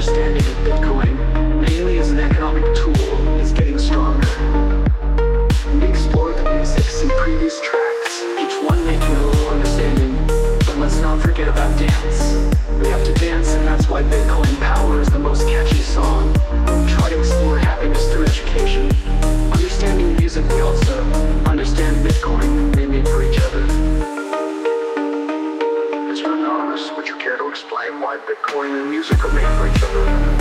understanding of Bitcoin, mainly as an economic tool, is getting stronger. We explored the basics in previous tracks, each one making a little understanding, but let's not forget about dance. We have to dance, and that's why Bitcoin Power is the most catchy song. We try to explore happiness through education. Understanding music, we also understand Bitcoin, they made for each other. Mr. Anonymous, would you care to explain why Bitcoin and music are made for each other?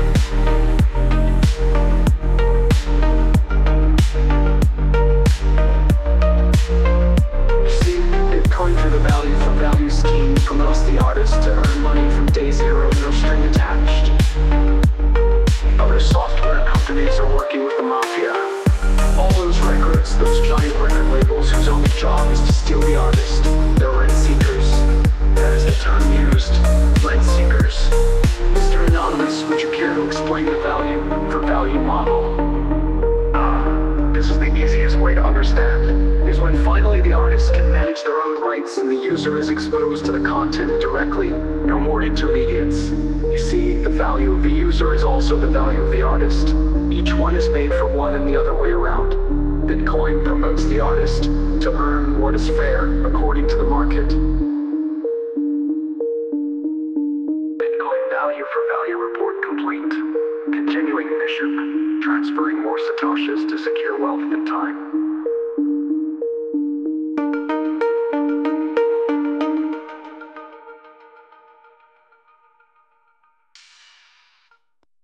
Promotes the artist to earn money from day zero, no string attached. Other software companies are working with the mafia. All those records, those giant record labels whose only job is to steal the artist. They're rent seekers. That is the term used. Rent seekers. Mr. Anonymous, would you care to explain the value for value model? This is the easiest way to understand, is when finally the artist can manage their own rights and the user is exposed to the content directly, no more intermediates. You see, the value of the user is also the value of the artist. Each one is made for one and the other way around. Bitcoin promotes the artist to earn what is fair according to the market. Bitcoin value for value report complete. Continuing mission. Transferring more satoshis to secure wealth in time.